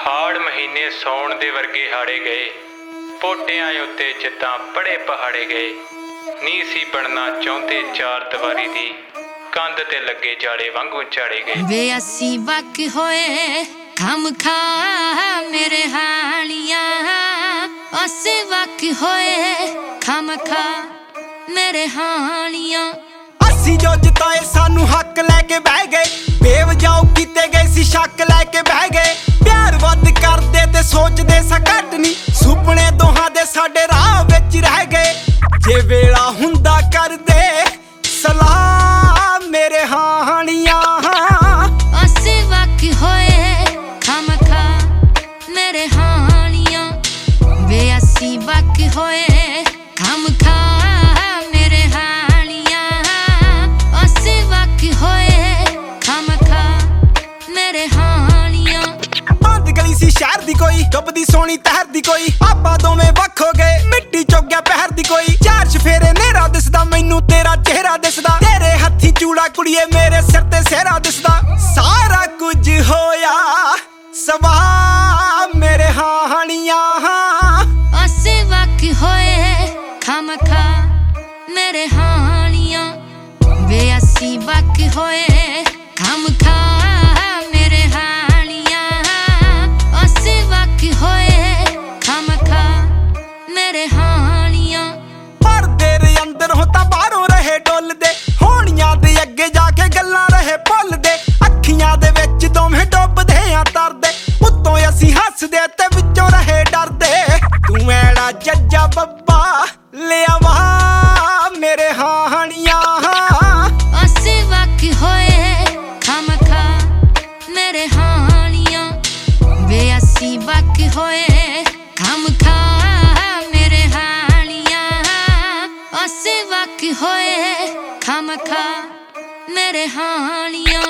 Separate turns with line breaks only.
ਹਾੜ ਮਹੀਨੇ ਸੌਣ ਦੇ ਵਰਗੇ ਹਾੜੇ ਗਏ, ਪੋਟਿਆਂ ਉੱਤੇ ਜਿੱਦਾਂ ਬੜੇ ਪਹਾੜੇ ਗਏ। ਨੀ ਸੀ ਬਣਨਾ ਚਾਹੁੰਦੇ ਚਾਰ ਦੀਵਾਰੀ ਦੀ, ਕੰਧ ਤੇ ਲੱਗੇ ਜਾਲੇ ਵਾਂਗੂ ਝਾੜੇ ਗਏ।
ਵੇ ਅਸੀਂ ਵਕ ਹੋਏ ਖਮ ਖਾ ਮੇਰੇ ਹਾਲੀਆਂ, ਅਸੀਂ ਵਕ ਹੋਏ ਖਮ ਖਾ ਮੇਰੇ ਹਾਲੀਆਂ।
ਅਸੀਂ ਜੋ ਜਿਤਾਏ ਸਾਨੂੰ ਹੱਕ ਲੈ ਕੇ ਬਹਿ ਗਏ, ਬੇਵਜਾਉ ਕੀਤੇ ਗਏ ਸੀ ਸ਼ੱਕ ਲੈ ਕੇ ਬਹਿ ਗਏ। ਪਿਆਰ ਵੱਧ ਕਰਦੇ ਤੇ ਸੋਚਦੇ ਸਾਂ ਘੱਟ ਨੀ, ਸੁਪਨੇ ਦੋਹਾਂ ਦੇ ਸਾਡੇ ਰਾਹ ਵਿੱਚ ਰਹਿ ਗਏ। ਜੇ ਵੇਲਾ ਹੁੰਦਾ ਕਰਦੇ ਸਲਾਹ ਮੇਰੇ ਹਾਣੀਆਂ,
ਅਸੀਂ ਵਕ ਹੋਏ ਖਮ ਖਾ ਮੇਰੇ ਹਾਲੀਆਂ। ਵੇ ਅਸੀਂ ਵਕ ਹੋਏ ਖਮ ਖਾ ਮੇਰੇ ਹਾਲੀਆਂ, ਅਸੀਂ ਵਕ ਹੋਏ ਖਮ ਖਾ ਮੇਰੇ ਹਾਲੀਆਂ।
ਬੰਦ ਗਲੀ ਸੀ ਸ਼ਹਿਰ ਦੀ ਕੋਈ, ਡੁੱਬਦੀ ਸੋਹਣੀ ਤਹਿਰ ਦੀ ਕੋਈ, ਆਪਾਂ ਦੋਵੇਂ ਵੱਖ ਹੋ ਗਏ ਮਿੱਟੀ ਚੁੱਕ ਗਿਆ ਪਹਿਰ ਦੀ ਕੋਈ। ਚਾਰ ਚਫੇਰੇ ਨੇਰਾ ਦਿਸਦਾ ਮੈਨੂੰ ਤੇਰਾ ਚਿਹਰਾ ਦਿਸਦਾ, ਤੇਰੇ ਹੱਥੀ ਚੂੜਾ ਕੁੜੀਏ ਮੇਰੇ ਸਿਰ ਤੇ ਸਿਹਰਾ ਦਿਸਦਾ। ਸਾਰਾ ਕੁਝ ਹੋਇਆ ਸਵਾ ਮੇਰੇ ਹਾਣੀਆਂ,
ਅਸੀਂ ਵਕ ਹੋਏ ਖਮ ਖਾ ਮੇਰੇ ਹਾਲੀਆਂ। ਵੇ ਅਸੀਂ ਵਕ ਹੋਏ ਖਮ ਖਾ ਮੇਰੇ ਹਾਲੀਆਂ, ਅਸੀਂ ਵਕ ਹੋਏ ਖਮ ਖਾ ਮੇਰੇ ਹਾਲੀਆਂ।
ਪਰਦੇ ਦੇ ਅੰਦਰ ਹੋ ਤਾਂ ਬਾਹਰੋਂ ਰਹੇ ਡੁੱਲਦੇ, ਹੋਣੀਆਂ ਦੇ ਅੱਗੇ ਜਾ ਕੇ ਗੱਲਾਂ ਰਹੇ ਭੁੱਲਦੇ। ਅੱਖੀਆਂ ਦੇ ਵਿੱਚ ਦੋਵੇਂ ਡੁੱਬਦੇ ਆ ਤਰਦੇ, ਉੱਤੋਂ ਅਸੀਂ ਹੱਸਦੇ ਤੇ ਵਿੱਚੋਂ ਰਹੇ ਡਰਦੇ। ਤੂੰ ਐੜਾ ਜੱਜਾ ਬੱਬਾ ਲਿਆਵਾ ਮੇਰੇ ਹਾਣੀਆਂ,
ਅਸੀਂ ਵਕ ਹੋਏ ਖਮ ਖਾ ਮੇਰੇ ਹਾਲੀਆਂ। ਵੇ ਅਸੀਂ ਵਕ ਹੋਏ ਖਮ ਖਾ ਮੇਰੇ ਹਾਲੀਆਂ, ਅਸੀਂ ਵਕ ਹੋਏ ਖਮ ਖਾ ਮੇਰੇ ਹਾਲੀਆਂ।